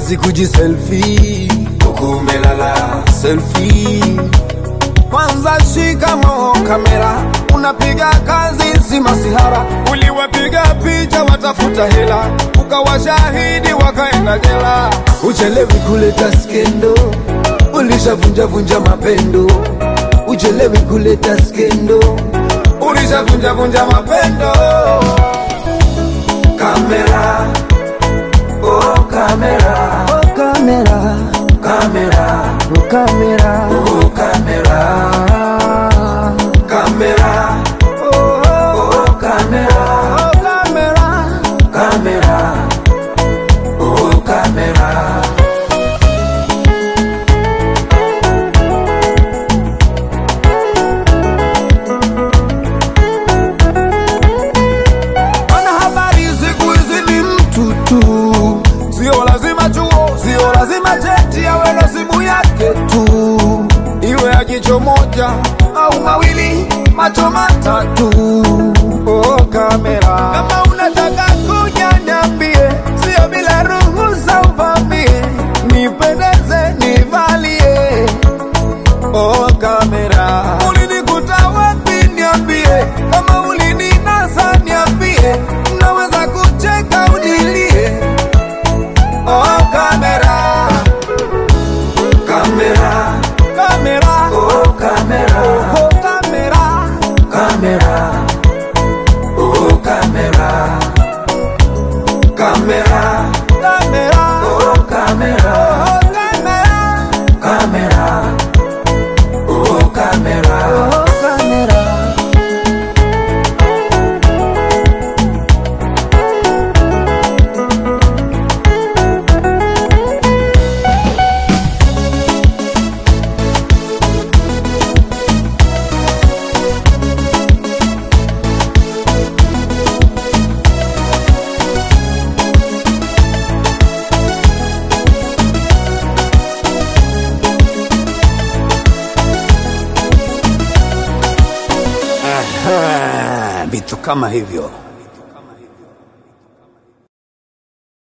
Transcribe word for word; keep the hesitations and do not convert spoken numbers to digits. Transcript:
kazi kujiselfie, huku umelala selfie. Kwanza shikamo kamera, unapiga kazi si masihara. Uliwapiga picha watafuta hela, ukawashahidi wakaenda jela. Uchelewi kuleta skendo, ulishavunja vunja mapendo. Uchelewi kuleta skendo, ulishavunja vunja mapendo. Kamera, oh kamera, oh kamera, kamera, oh kamera, oh kamera, kamera, oh oh kamera, oh kamera, kamera, oh kamera. Sio lazima chuo, sio lazima cheti, awe na simu yake tu. Iwe ya jicho moja au mawili, macho matatu. Oh kamera, kama unataka kuja niambie, sio bila ruhusa uvamie. Nipendeze nivalie. Oh kamera, ulinikuta wapi niambie, kama ulininasa niambie. Naweza kucheka unilie. Oh kamera, kamera, kamera, oh kamera, oh kamera, kamera, oh kamera, kamera, kamera, oh kamera, oh kamera, kamera, oh kamera. oh kamera. Vitu kama hivyo.